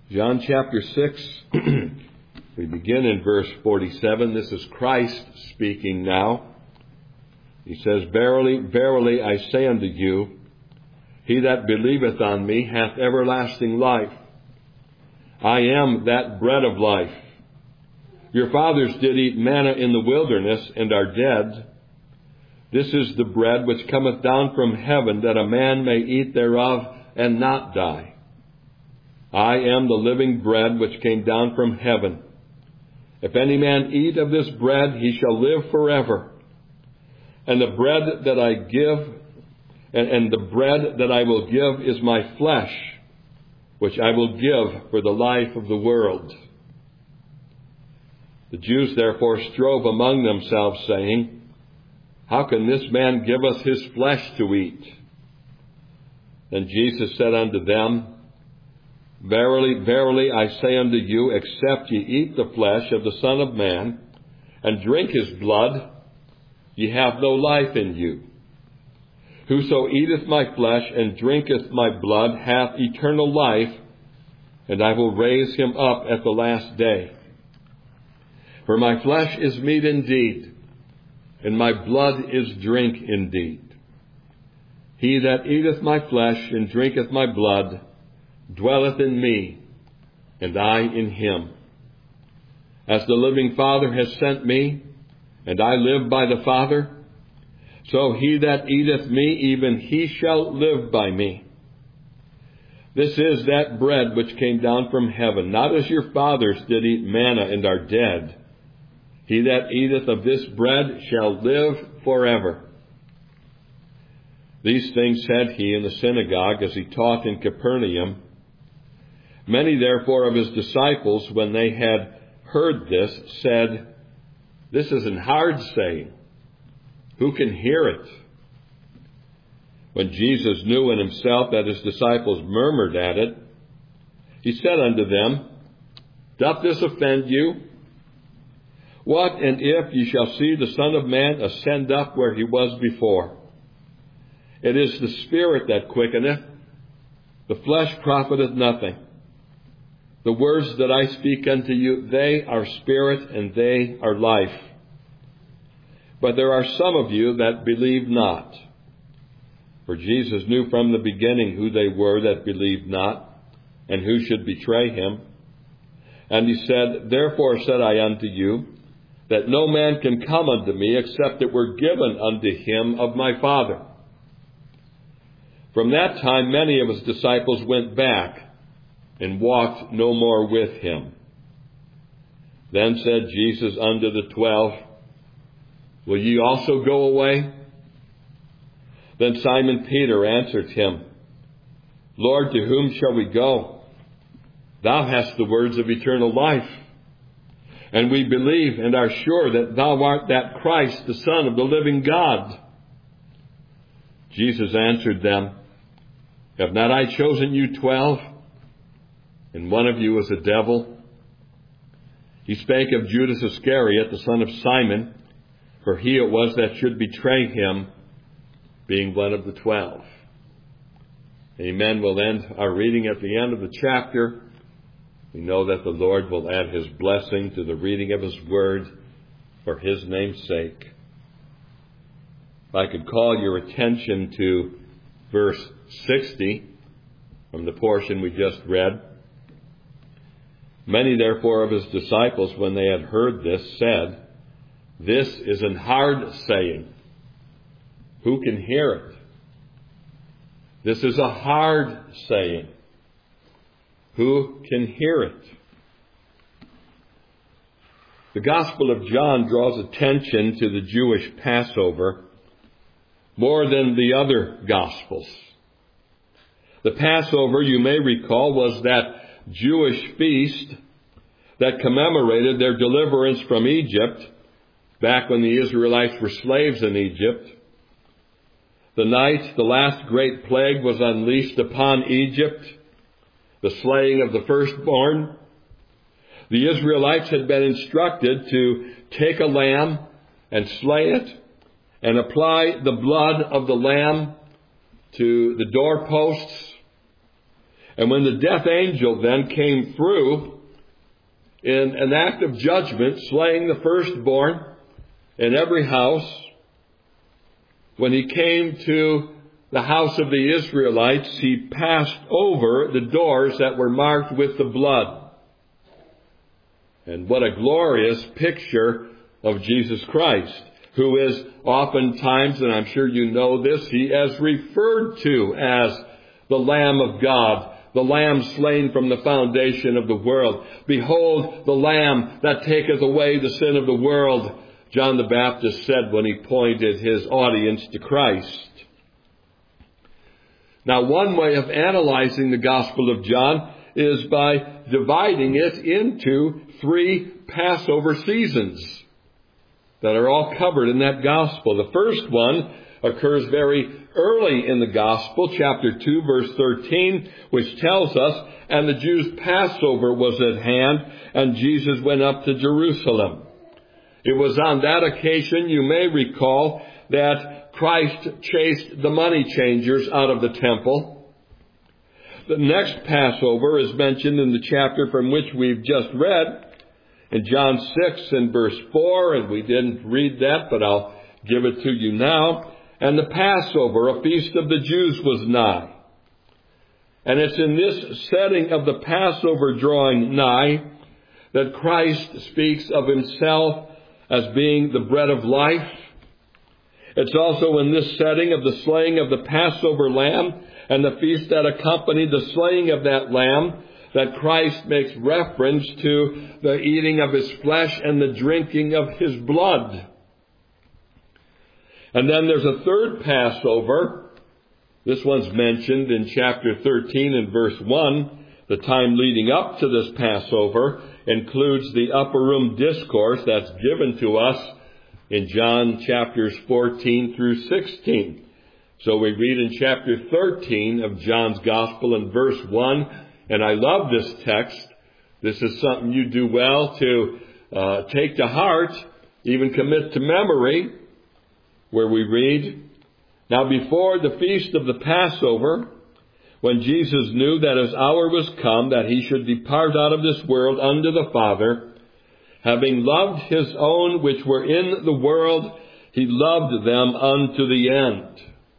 John chapter 6, we begin in verse 47. This is Christ speaking now. He says, Verily, verily, I say unto you, he that believeth on me hath everlasting life. I am that bread of life. Your fathers did eat manna in the wilderness, and are dead. This is the bread which cometh down from heaven, that a man may eat thereof, and not die. I am the living bread which came down from heaven. If any man eat of this bread, he shall live forever. And the bread that I give, and the bread that I will give is my flesh, which I will give for the life of the world. The Jews therefore strove among themselves, saying, How can this man give us his flesh to eat? Then Jesus said unto them, Verily, verily, I say unto you, except ye eat the flesh of the Son of Man, and drink his blood, ye have no life in you. Whoso eateth my flesh and drinketh my blood hath eternal life, and I will raise him up at the last day. For my flesh is meat indeed, and my blood is drink indeed. He that eateth my flesh and drinketh my blood dwelleth in me, and I in him. As the living Father has sent me, and I live by the Father, so he that eateth me, even he shall live by me. This is that bread which came down from heaven, not as your fathers did eat manna and are dead. He that eateth of this bread shall live forever. These things said he in the synagogue as he taught in Capernaum. Many therefore of his disciples, when they had heard this, said, This is an hard saying. Who can hear it? When Jesus knew in himself that his disciples murmured at it, he said unto them, Doth this offend you? What and if ye shall see the Son of Man ascend up where he was before? It is the Spirit that quickeneth, the flesh profiteth nothing. The words that I speak unto you, they are spirit and they are life. But there are some of you that believe not. For Jesus knew from the beginning who they were that believed not, and who should betray him. And he said, Therefore said I unto you, that no man can come unto me, except it were given unto him of my Father. From that time many of his disciples went back, and walked no more with him. Then said Jesus unto the 12, Will ye also go away? Then Simon Peter answered him, Lord, to whom shall we go? Thou hast the words of eternal life. And we believe and are sure that thou art that Christ, the Son of the living God. Jesus answered them, Have not I chosen you 12? And one of you is a devil? He spake of Judas Iscariot, the son of Simon, for he it was that should betray him, being one of the 12. Amen. We'll end our reading at the end of the chapter. We know that the Lord will add his blessing to the reading of his word for his name's sake. If I could call your attention to verse 60 from the portion we just read. Many therefore of his disciples, when they had heard this, said, This is an hard saying. Who can hear it? This is a hard saying. Who can hear it? The Gospel of John draws attention to the Jewish Passover more than the other Gospels. The Passover, you may recall, was that Jewish feast that commemorated their deliverance from Egypt back when the Israelites were slaves in Egypt. The night the last great plague was unleashed upon Egypt, the slaying of the firstborn, the Israelites had been instructed to take a lamb and slay it and apply the blood of the lamb to the doorposts And when the death angel then came through in an act of judgment, slaying the firstborn in every house, when he came to the house of the Israelites, he passed over the doors that were marked with the blood. And what a glorious picture of Jesus Christ, who is oftentimes, and I'm sure you know this, he is referred to as the Lamb of God, the Lamb slain from the foundation of the world. Behold, the Lamb that taketh away the sin of the world, John the Baptist said when he pointed his audience to Christ. Now, one way of analyzing the Gospel of John is by dividing it into 3 Passover seasons that are all covered in that Gospel. The first one occurs very early in the Gospel, chapter 2, verse 13, which tells us, "And the Jews' Passover was at hand, and Jesus went up to Jerusalem." It was on that occasion, you may recall, that Christ chased the money changers out of the temple. The next Passover is mentioned in the chapter from which we've just read, in John 6 and verse 4, and we didn't read that, but I'll give it to you now. "And the Passover, a feast of the Jews, was nigh." And it's in this setting of the Passover drawing nigh that Christ speaks of himself as being the bread of life. It's also in this setting of the slaying of the Passover lamb and the feast that accompanied the slaying of that lamb that Christ makes reference to the eating of his flesh and the drinking of his blood. And then there's a third Passover. This one's mentioned in chapter 13 and verse 1. The time leading up to this Passover includes the upper room discourse that's given to us in John chapters 14 through 16. So we read in chapter 13 of John's Gospel in verse 1, and I love this text. This is something you do well to take to heart, even commit to memory, where we read, "Now before the feast of the Passover, when Jesus knew that his hour was come, that he should depart out of this world unto the Father, having loved his own which were in the world, he loved them unto the end."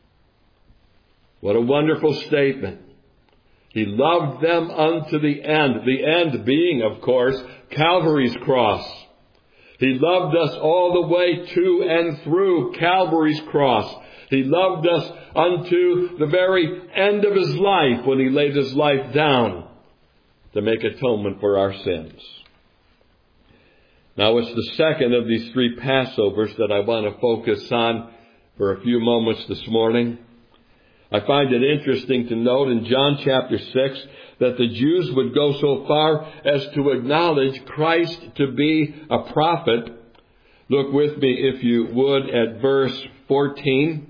What a wonderful statement. He loved them unto the end being, of course, Calvary's cross. He loved us all the way to and through Calvary's cross. He loved us unto the very end of his life when he laid his life down to make atonement for our sins. Now, it's the second of these 3 Passovers that I want to focus on for a few moments this morning. I find it interesting to note in John chapter 6 that the Jews would go so far as to acknowledge Christ to be a prophet. Look with me, if you would, at verse 14.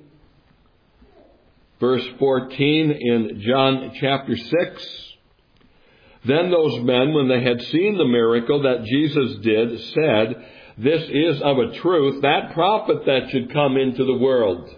Verse 14 in John chapter 6. "Then those men, when they had seen the miracle that Jesus did, said, This is of a truth that prophet that should come into the world."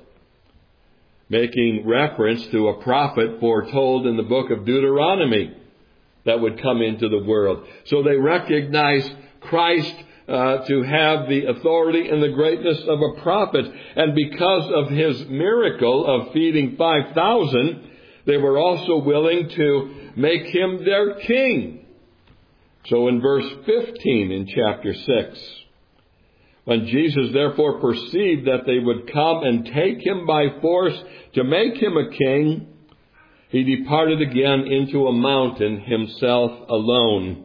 Making reference to a prophet foretold in the book of Deuteronomy that would come into the world. So they recognized Christ to have the authority and the greatness of a prophet. And because of his miracle of feeding 5,000, they were also willing to make him their king. So in verse 15 in chapter 6, "When Jesus therefore perceived that they would come and take him by force to make him a king, he departed again into a mountain himself alone."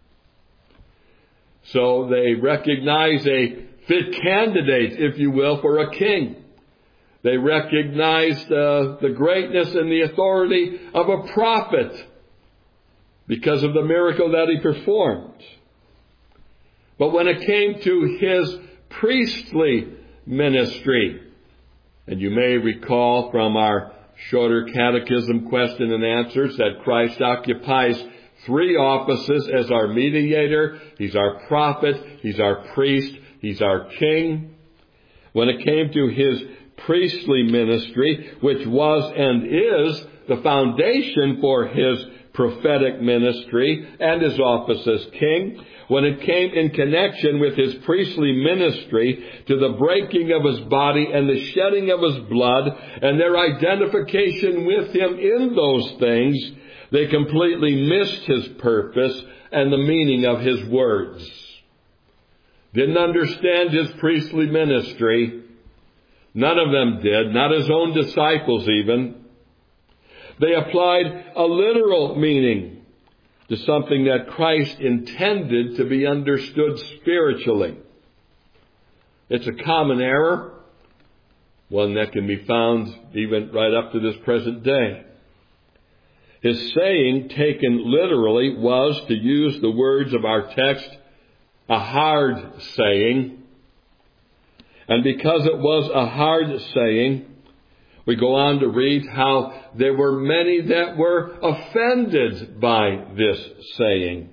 So they recognize a fit candidate, if you will, for a king. They recognized the greatness and the authority of a prophet because of the miracle that he performed. But when it came to his priestly ministry, and you may recall from our shorter catechism question and answers that Christ occupies 3 offices as our mediator. He's our prophet, he's our priest, he's our king. When it came to his priestly ministry, which was and is the foundation for his prophetic ministry and his office as king, when it came in connection with his priestly ministry to the breaking of his body and the shedding of his blood and their identification with him in those things, they completely missed his purpose and the meaning of his words. Didn't understand his priestly ministry. None of them did, not his own disciples even. They applied a literal meaning to something that Christ intended to be understood spiritually. It's a common error, one that can be found even right up to this present day. His saying, taken literally, was, to use the words of our text, a hard saying. And because it was a hard saying, we go on to read how there were many that were offended by this saying.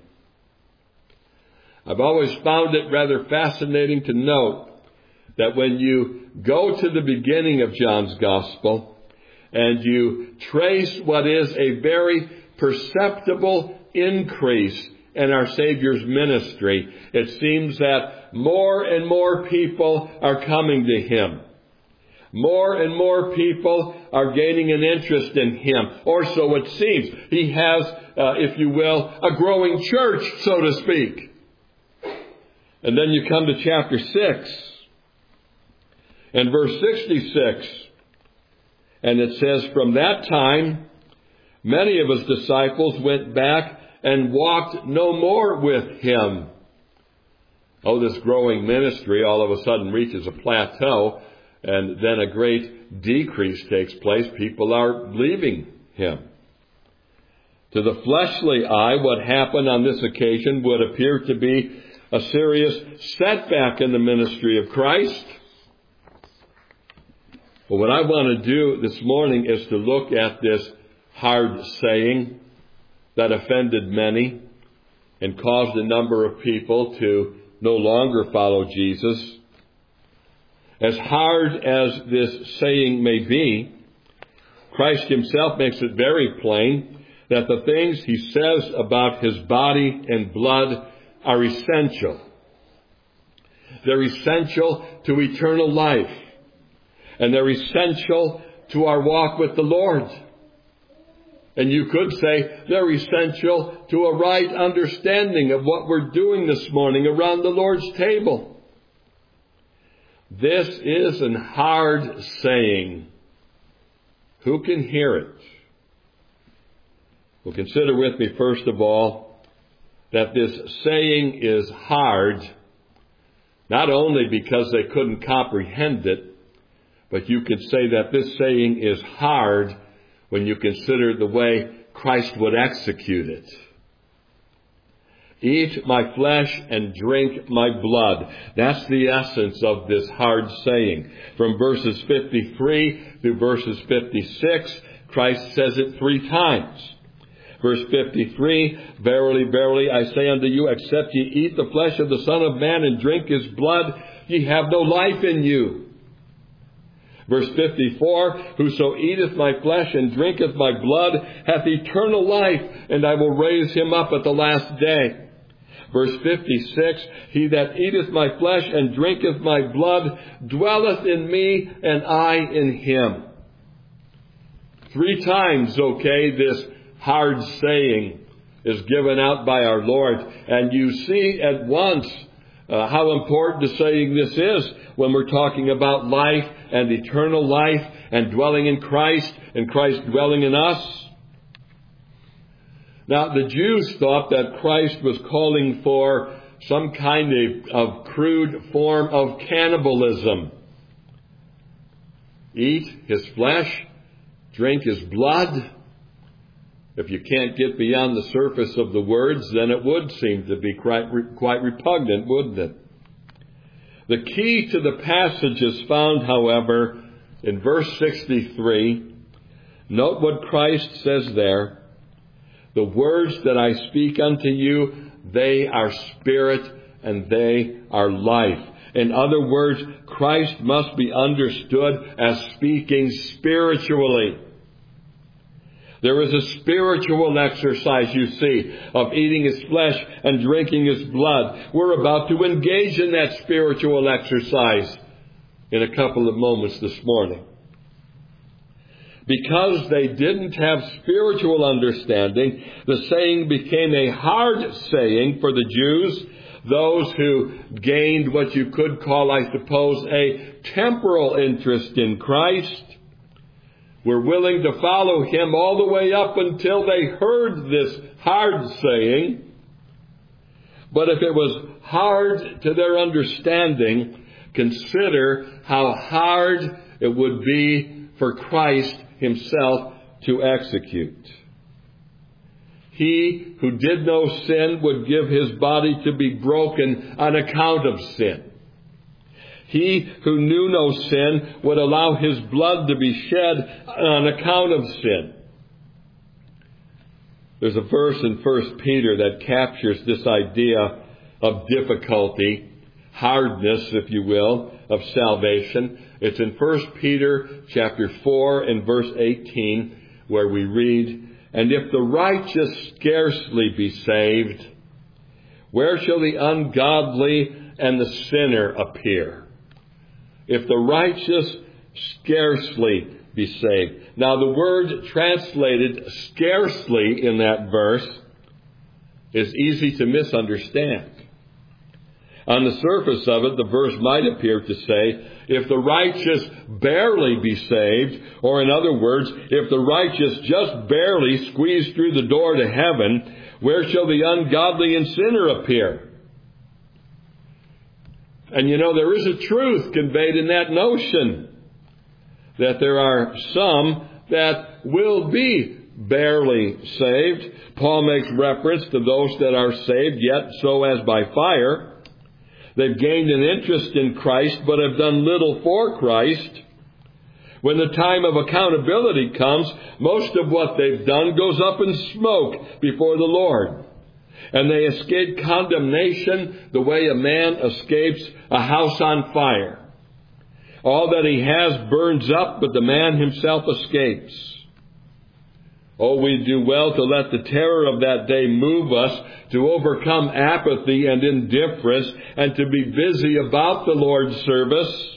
I've always found it rather fascinating to note that when you go to the beginning of John's Gospel and you trace what is a very perceptible increase in our Savior's ministry, it seems that more and more people are coming to him. More and more people are gaining an interest in him, or so it seems. He has, if you will, a growing church, so to speak. And then you come to chapter 6 and verse 66. And it says, from that time, many of his disciples went back and walked no more with him. Oh, this growing ministry all of a sudden reaches a plateau, and then a great decrease takes place. People are leaving him. To the fleshly eye, what happened on this occasion would appear to be a serious setback in the ministry of Christ. But what I want to do this morning is to look at this hard saying that offended many and caused a number of people to no longer follow Jesus. As hard as this saying may be, Christ himself makes it very plain that the things he says about his body and blood are essential. They're essential to eternal life. And they're essential to our walk with the Lord. And you could say they're essential to a right understanding of what we're doing this morning around the Lord's table. This is an hard saying. Who can hear it? Well, consider with me, first of all, that this saying is hard, not only because they couldn't comprehend it, but you could say that this saying is hard when you consider the way Christ would execute it. Eat my flesh and drink my blood. That's the essence of this hard saying. From verses 53 to verses 56, Christ says it 3 times. Verse 53, verily, verily, I say unto you, except ye eat the flesh of the Son of Man and drink his blood, ye have no life in you. Verse 54, whoso eateth my flesh and drinketh my blood hath eternal life, and I will raise him up at the last day. Verse 56, he that eateth my flesh and drinketh my blood dwelleth in me, and I in him. 3 times, this hard saying is given out by our Lord. And you see at once how important the saying this is when we're talking about life and eternal life and dwelling in Christ and Christ dwelling in us. Now, the Jews thought that Christ was calling for some kind of crude form of cannibalism. Eat his flesh, drink his blood. If you can't get beyond the surface of the words, then it would seem to be quite repugnant, wouldn't it? The key to the passage is found, however, in verse 63. Note what Christ says there. The words that I speak unto you, they are spirit and they are life. In other words, Christ must be understood as speaking spiritually. There is a spiritual exercise, you see, of eating His flesh and drinking His blood. We're about to engage in that spiritual exercise in a couple of moments this morning. Because they didn't have spiritual understanding, the saying became a hard saying for the Jews, those who gained what you could call, I suppose, a temporal interest in Christ, were willing to follow Him all the way up until they heard this hard saying. But if it was hard to their understanding, consider how hard it would be for Christ Himself to execute. He who did no sin would give His body to be broken on account of sin. He who knew no sin would allow His blood to be shed on account of sin. There's a verse in 1 Peter that captures this idea of difficulty, hardness, if you will, of salvation. It's in 1 Peter chapter 4 and verse 18, where we read, "And if the righteous scarcely be saved, where shall the ungodly and the sinner appear?" If the righteous scarcely be saved. Now the word translated scarcely in that verse is easy to misunderstand. On the surface of it, the verse might appear to say, if the righteous barely be saved, or in other words, if the righteous just barely squeeze through the door to heaven, where shall the ungodly and sinner appear? And you know, there is a truth conveyed in that notion, that there are some that will be barely saved. Paul makes reference to those that are saved, yet so as by fire. They've gained an interest in Christ, but have done little for Christ. When the time of accountability comes, most of what they've done goes up in smoke before the Lord. And they escape condemnation the way a man escapes a house on fire. All that he has burns up, but the man himself escapes. Oh, we do well to let the terror of that day move us to overcome apathy and indifference and to be busy about the Lord's service.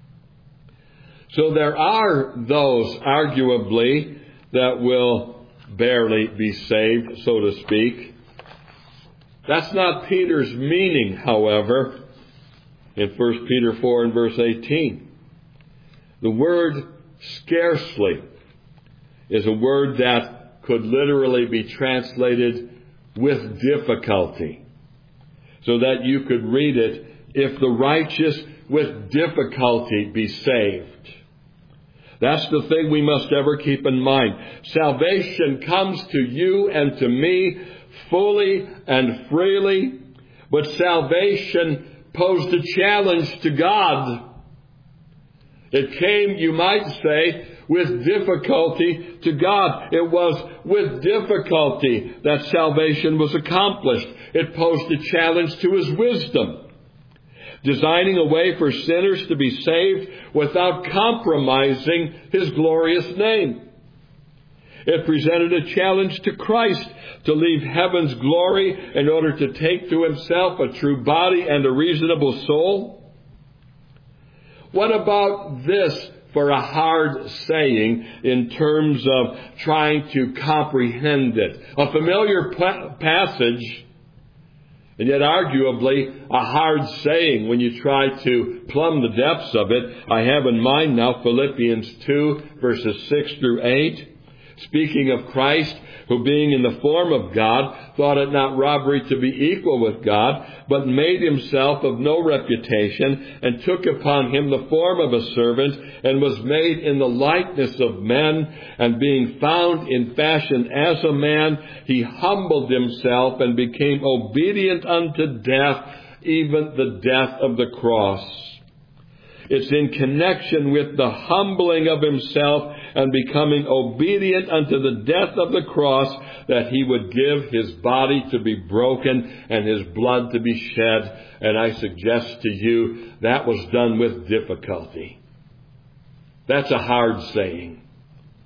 So there are those, arguably, that will barely be saved, so to speak. That's not Peter's meaning, however, in 1 Peter 4 and verse 18. The word scarcely is a word that could literally be translated with difficulty. So that you could read it, if the righteous with difficulty be saved. That's the thing we must ever keep in mind. Salvation comes to you and to me fully and freely, but salvation posed a challenge to God. It came, you might say, with difficulty to God. It was with difficulty that salvation was accomplished. It posed a challenge to His wisdom, designing a way for sinners to be saved without compromising His glorious name. It presented a challenge to Christ to leave heaven's glory in order to take to Himself a true body and a reasonable soul. What about this for a hard saying in terms of trying to comprehend it? A familiar passage, and yet arguably a hard saying when you try to plumb the depths of it. I have in mind now Philippians 2, verses 6 through 8. Speaking of Christ, who being in the form of God, thought it not robbery to be equal with God, but made Himself of no reputation, and took upon Him the form of a servant, and was made in the likeness of men, and being found in fashion as a man, He humbled Himself, and became obedient unto death, even the death of the cross. It's in connection with the humbling of Himself and becoming obedient unto the death of the cross that He would give His body to be broken and His blood to be shed. And I suggest to you that was done with difficulty. That's a hard saying.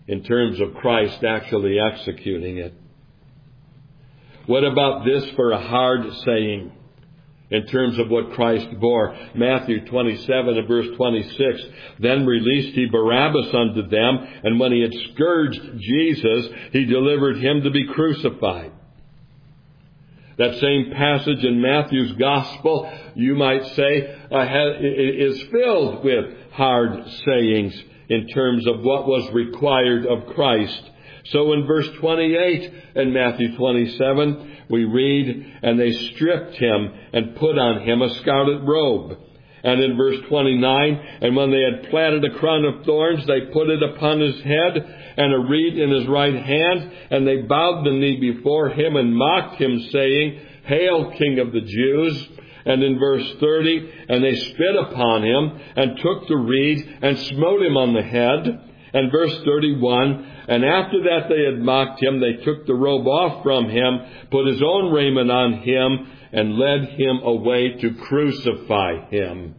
in terms of Christ actually executing it. What about this for a hard saying in terms of what Christ bore? Matthew 27 and verse 26. Then released he Barabbas unto them, and when he had scourged Jesus, he delivered him to be crucified. That same passage in Matthew's Gospel, you might say, is filled with hard sayings in terms of what was required of Christ. So in verse 28 in Matthew 27, we read, and they stripped him and put on him a scarlet robe. And in verse 29, and when they had planted a crown of thorns, they put it upon his head, and a reed in his right hand, and they bowed the knee before him and mocked him, saying, Hail, King of the Jews! And in verse 30, and they spit upon him, and took the reed, and smote him on the head. And verse 31, and after that they had mocked him, they took the robe off from him, put his own raiment on him, and led him away to crucify him.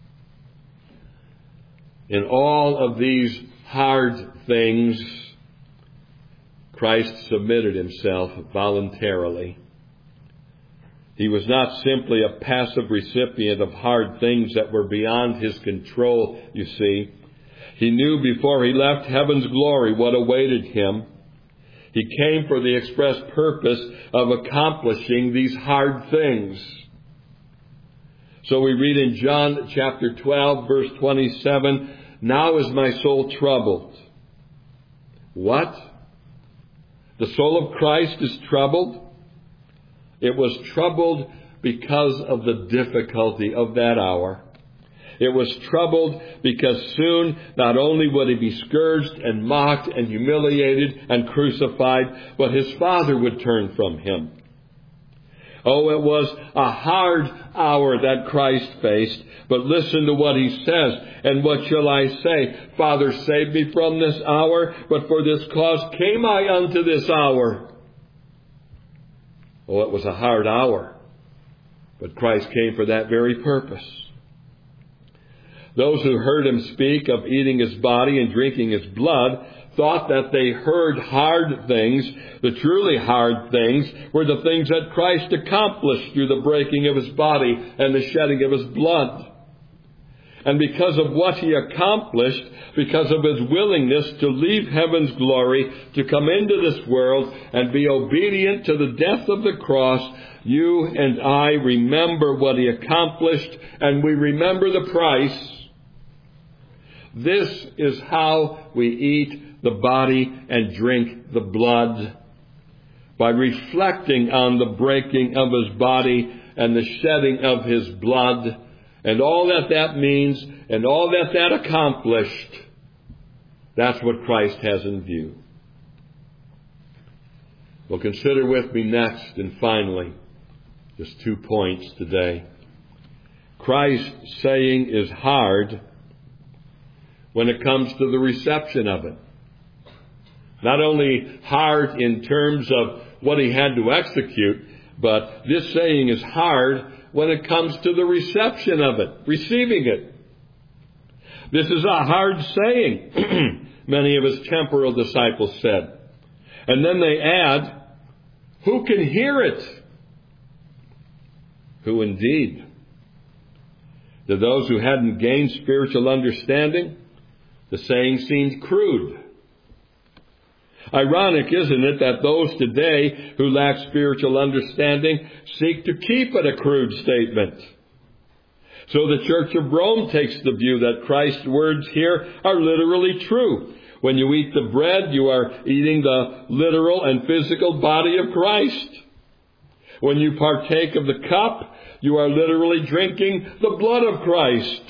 In all of these hard things, Christ submitted himself voluntarily. He was not simply a passive recipient of hard things that were beyond his control, you see. He knew before he left heaven's glory what awaited him. He came for the express purpose of accomplishing these hard things. So we read in John chapter 12, verse 27, Now is my soul troubled. What? The soul of Christ is troubled? It was troubled because of the difficulty of that hour. It was troubled because soon not only would he be scourged and mocked and humiliated and crucified, but his Father would turn from him. Oh, it was a hard hour that Christ faced, but listen to what he says. And what shall I say? Father, save me from this hour, but for this cause came I unto this hour. Oh, it was a hard hour, but Christ came for that very purpose. Those who heard him speak of eating his body and drinking his blood thought that they heard hard things. The truly hard things were the things that Christ accomplished through the breaking of his body and the shedding of his blood. And because of what he accomplished, because of his willingness to leave heaven's glory, to come into this world and be obedient to the death of the cross, you and I remember what he accomplished, and we remember the price. This is how we eat the body and drink the blood, by reflecting on the breaking of his body and the shedding of his blood, and all that that means, and all that that accomplished. That's what Christ has in view. Well, consider with me next and finally, just 2 points today. Christ's saying is hard when it comes to the reception of it. Not only hard in terms of what he had to execute, but this saying is hard when it comes to the reception of it, receiving it. This is a hard saying, many of his temporal disciples said. And then they add, who can hear it? Who indeed? To those who hadn't gained spiritual understanding, the saying seemed crude. Ironic, isn't it, that those today who lack spiritual understanding seek to keep it a crude statement. So the Church of Rome takes the view that Christ's words here are literally true. When you eat the bread, you are eating the literal and physical body of Christ. When you partake of the cup, you are literally drinking the blood of Christ.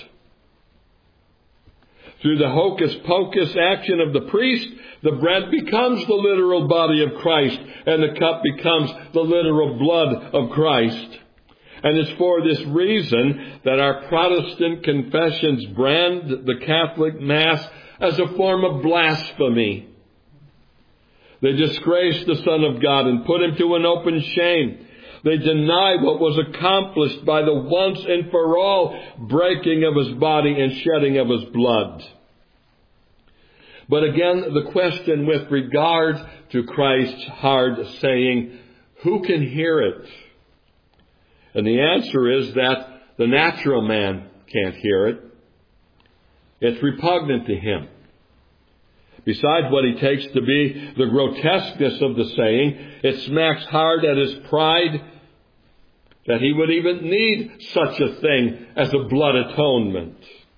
Through the hocus-pocus action of the priest, the bread becomes the literal body of Christ, and the cup becomes the literal blood of Christ. And it's for this reason that our Protestant confessions brand the Catholic Mass as a form of blasphemy. They disgrace the Son of God and put him to an open shame. They deny what was accomplished by the once and for all breaking of his body and shedding of his blood. But again, the question with regard to Christ's hard saying, who can hear it? And the answer is that the natural man can't hear it. It's repugnant to him. Besides what he takes to be the grotesqueness of the saying, it smacks hard at his pride that he would even need such a thing as a blood atonement.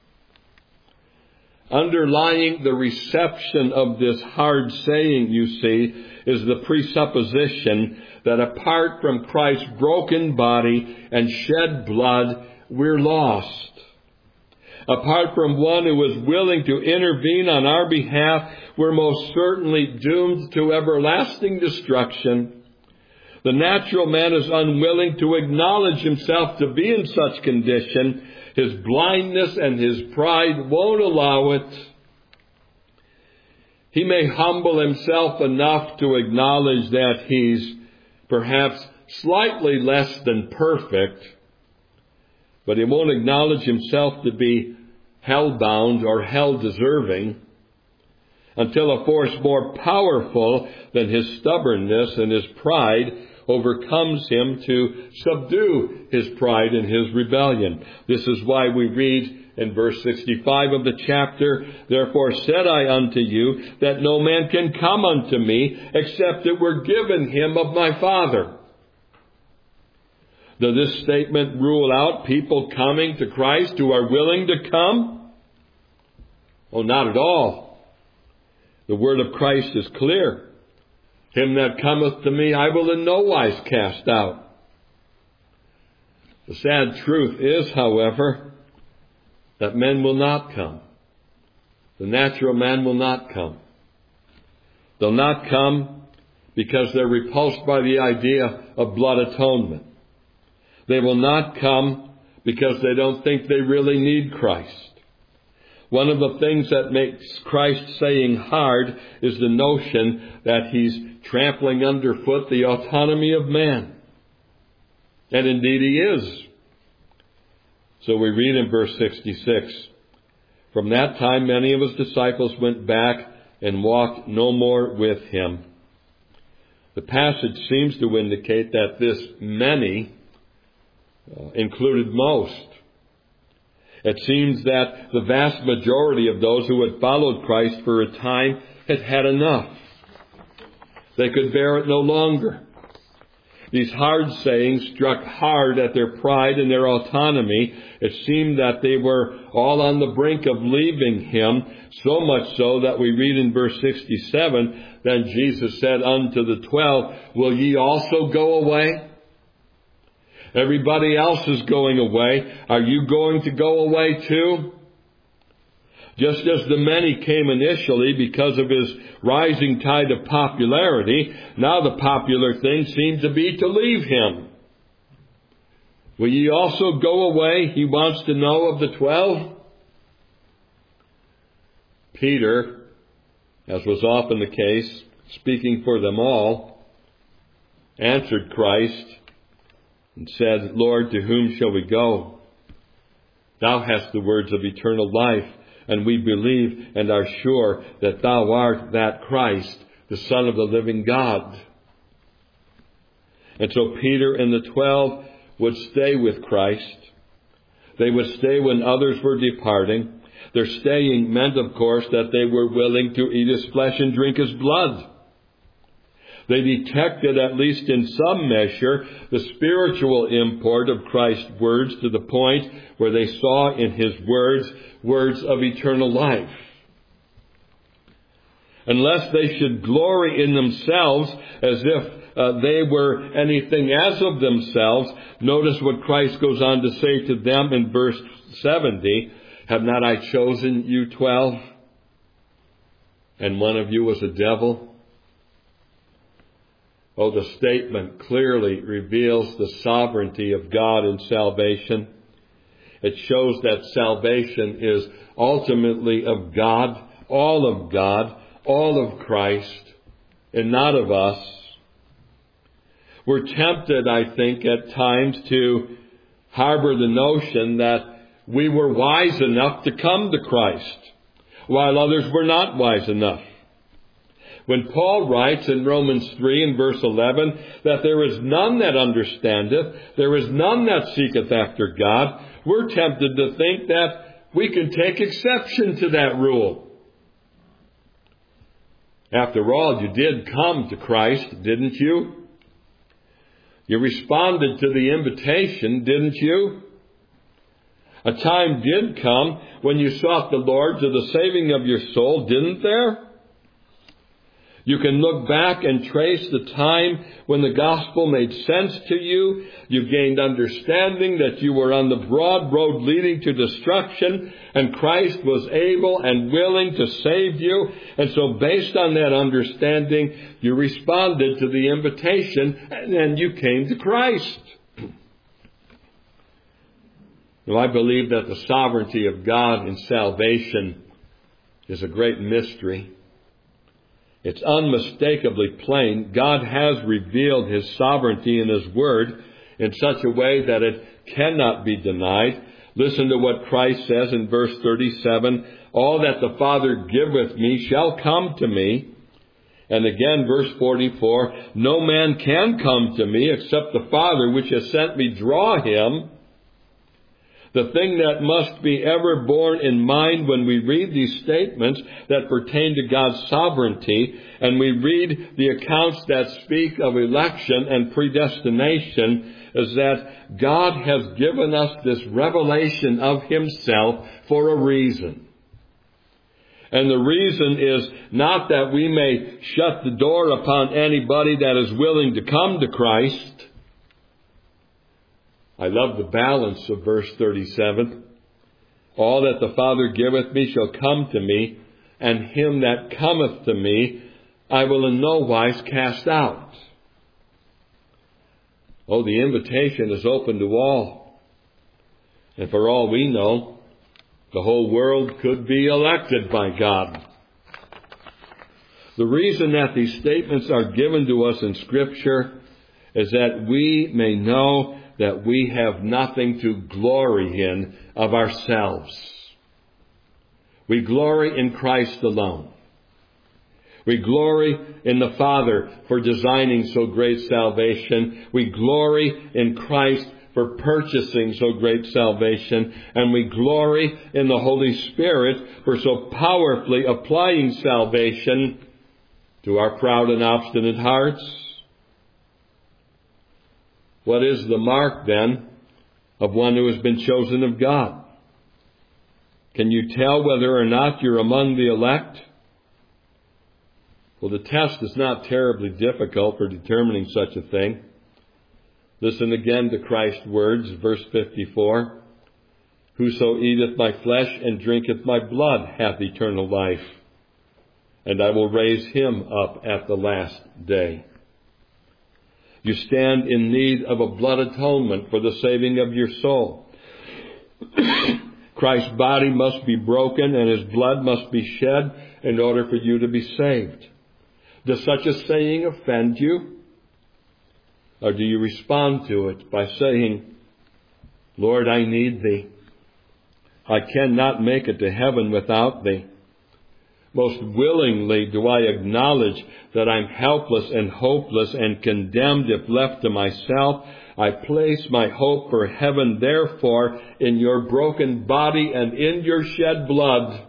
Underlying the reception of this hard saying, you see, is the presupposition that apart from Christ's broken body and shed blood, we're lost. Apart from one who is willing to intervene on our behalf, we're most certainly doomed to everlasting destruction. The natural man is unwilling to acknowledge himself to be in such condition. His blindness and his pride won't allow it. He may humble himself enough to acknowledge that he's perhaps slightly less than perfect, but he won't acknowledge himself to be hell-bound or hell-deserving until a force more powerful than his stubbornness and his pride overcomes him to subdue his pride and his rebellion. This is why we read in verse 65 of the chapter, "Therefore said I unto you, that no man can come unto me, except it were given him of my Father." Does this statement rule out people coming to Christ who are willing to come? Oh, not at all. The word of Christ is clear. "Him that cometh to me, I will in no wise cast out." The sad truth is, however, that men will not come. The natural man will not come. They'll not come because they're repulsed by the idea of blood atonement. They will not come because they don't think they really need Christ. One of the things that makes Christ's saying hard is the notion that he's trampling underfoot the autonomy of man. And indeed he is. So we read in verse 66, "From that time many of his disciples went back and walked no more with him." The passage seems to indicate that this many included most. It seems that the vast majority of those who had followed Christ for a time had had enough. They could bear it no longer. These hard sayings struck hard at their pride and their autonomy. It seemed that they were all on the brink of leaving him, so much so that we read in verse 67, "Then Jesus said unto the 12, Will ye also go away? Everybody else is going away. Are you going to go away too?" Just as the many came initially because of his rising tide of popularity, now the popular thing seemed to be to leave him. "Will ye also go away?" he wants to know of the 12. Peter, as was often the case, speaking for them all, answered Christ and said, "Lord, to whom shall we go? Thou hast the words of eternal life, and we believe and are sure that thou art that Christ, the Son of the living God." And so Peter and the 12 would stay with Christ. They would stay when others were departing. Their staying meant, of course, that they were willing to eat his flesh and drink his blood. They detected, at least in some measure, the spiritual import of Christ's words to the point where they saw in his words, words of eternal life. Unless they should glory in themselves as if they were anything as of themselves, notice what Christ goes on to say to them in verse 70, "Have not I chosen you 12? And one of you was a devil?" Oh, the statement clearly reveals the sovereignty of God in salvation. It shows that salvation is ultimately of God, all of Christ, and not of us. We're tempted, I think, at times to harbor the notion that we were wise enough to come to Christ, while others were not wise enough. When Paul writes in Romans 3 and verse 11 that there is none that understandeth, there is none that seeketh after God, we're tempted to think that we can take exception to that rule. After all, you did come to Christ, didn't you? You responded to the invitation, didn't you? A time did come when you sought the Lord to the saving of your soul, didn't there? You can look back and trace the time when the gospel made sense to you. You gained understanding that you were on the broad road leading to destruction, and Christ was able and willing to save you. And so based on that understanding, you responded to the invitation and you came to Christ. Now, I believe that the sovereignty of God in salvation is a great mystery. It's unmistakably plain. God has revealed His sovereignty in His Word in such a way that it cannot be denied. Listen to what Christ says in verse 37, all that the Father giveth me shall come to me. And again, verse 44, no man can come to me except the Father which has sent me draw him. The thing that must be ever borne in mind when we read these statements that pertain to God's sovereignty, and we read the accounts that speak of election and predestination, is that God has given us this revelation of Himself for a reason. And the reason is not that we may shut the door upon anybody that is willing to come to Christ. I love the balance of verse 37. All that the Father giveth me shall come to me, and him that cometh to me I will in no wise cast out. Oh, the invitation is open to all. And for all we know, the whole world could be elected by God. The reason that these statements are given to us in Scripture is that we may know that we have nothing to glory in of ourselves. We glory in Christ alone. We glory in the Father for designing so great salvation. We glory in Christ for purchasing so great salvation. And we glory in the Holy Spirit for so powerfully applying salvation to our proud and obstinate hearts. What is the mark, then, of one who has been chosen of God? Can you tell whether or not you're among the elect? Well, the test is not terribly difficult for determining such a thing. Listen again to Christ's words, verse 54. Whoso eateth my flesh and drinketh my blood hath eternal life, and I will raise him up at the last day. You stand in need of a blood atonement for the saving of your soul. Christ's body must be broken and His blood must be shed in order for you to be saved. Does such a saying offend you? Or do you respond to it by saying, Lord, I need Thee. I cannot make it to heaven without Thee. Most willingly do I acknowledge that I'm helpless and hopeless and condemned if left to myself. I place my hope for heaven, therefore, in your broken body and in your shed blood.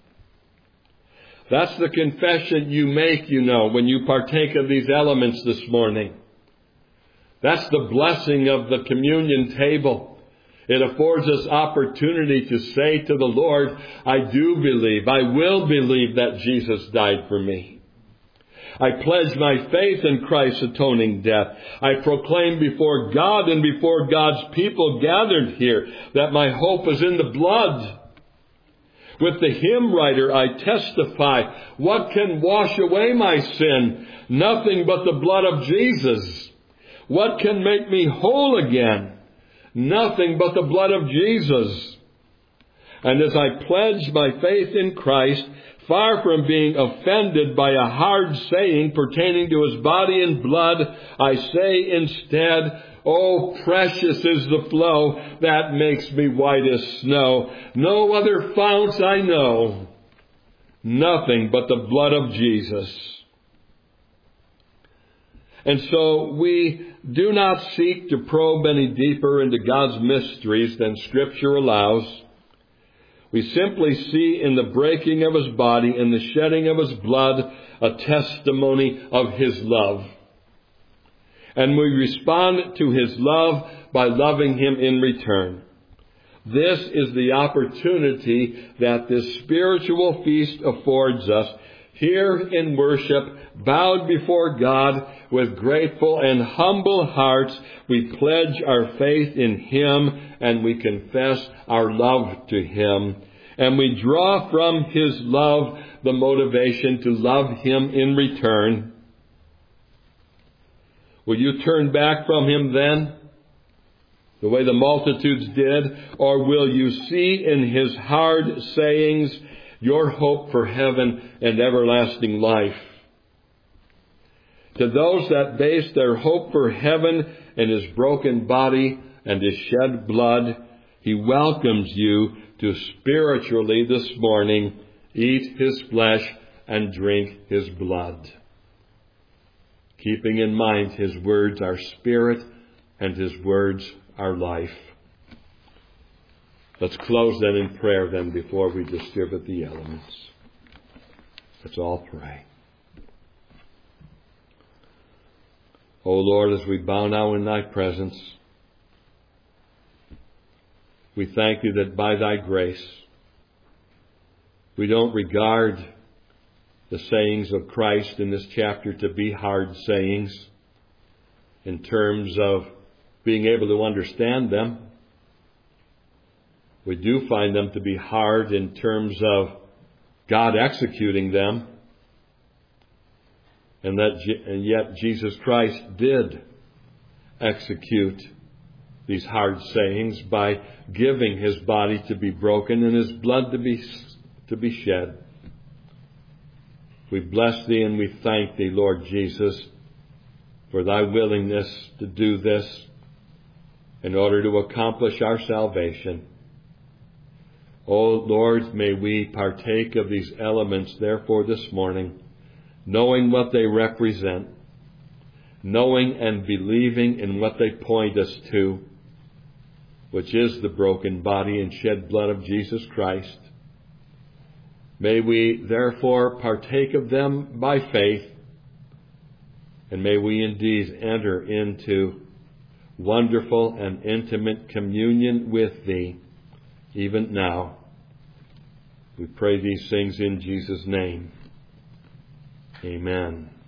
That's the confession you make, when you partake of these elements this morning. That's the blessing of the communion table. It affords us opportunity to say to the Lord, I do believe, I will believe that Jesus died for me. I pledge my faith in Christ's atoning death. I proclaim before God and before God's people gathered here that my hope is in the blood. With the hymn writer I testify, what can wash away my sin? Nothing but the blood of Jesus. What can make me whole again? Nothing but the blood of Jesus. And as I pledge my faith in Christ, far from being offended by a hard saying pertaining to His body and blood, I say instead, oh, precious is the flow that makes me white as snow. No other fount I know. Nothing but the blood of Jesus. And so we do not seek to probe any deeper into God's mysteries than Scripture allows. We simply see in the breaking of His body and the shedding of His blood a testimony of His love. And we respond to His love by loving Him in return. This is the opportunity that this spiritual feast affords us. Here in worship, bowed before God with grateful and humble hearts, we pledge our faith in Him and we confess our love to Him. And we draw from His love the motivation to love Him in return. Will you turn back from Him then, the way the multitudes did? Or will you see in His hard sayings your hope for heaven and everlasting life? To those that base their hope for heaven in His broken body and His shed blood, He welcomes you to spiritually this morning eat His flesh and drink His blood, keeping in mind His words are spirit and His words are life. Let's close then in prayer then before we distribute the elements. Let's all pray. O Lord, as we bow now in Thy presence, we thank Thee that by Thy grace we don't regard the sayings of Christ in this chapter to be hard sayings in terms of being able to understand them. We do find them to be hard in terms of God executing them. And yet Jesus Christ did execute these hard sayings by giving His body to be broken and His blood to be shed. We bless Thee and we thank Thee, Lord Jesus, for Thy willingness to do this in order to accomplish our salvation. O Lord, may we partake of these elements, therefore, this morning, knowing what they represent, knowing and believing in what they point us to, which is the broken body and shed blood of Jesus Christ. May we, therefore, partake of them by faith, and may we indeed enter into wonderful and intimate communion with Thee, even now. We pray these things in Jesus' name. Amen.